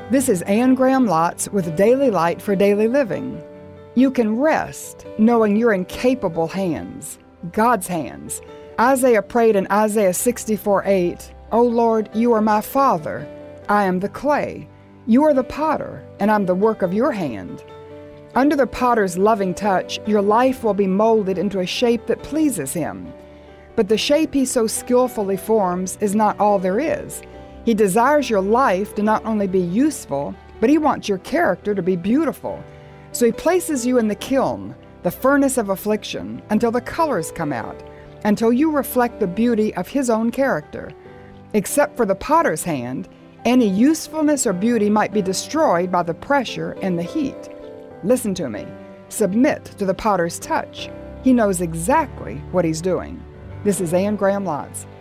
This is Anne Graham Lotz with Daily Light for Daily Living. You can rest knowing you're in capable hands, God's hands. Isaiah prayed in Isaiah 64:8, "O Lord, you are my Father. I am the clay. You are the potter, and I'm the work of your hand." Under the potter's loving touch, your life will be molded into a shape that pleases him. But the shape he so skillfully forms is not all there is. He desires your life to not only be useful, but he wants your character to be beautiful. So he places you in the kiln, the furnace of affliction, until the colors come out, until you reflect the beauty of his own character. Except for the potter's hand, any usefulness or beauty might be destroyed by the pressure and the heat. Listen to me. Submit to the potter's touch. He knows exactly what he's doing. This is Anne Graham Lotz.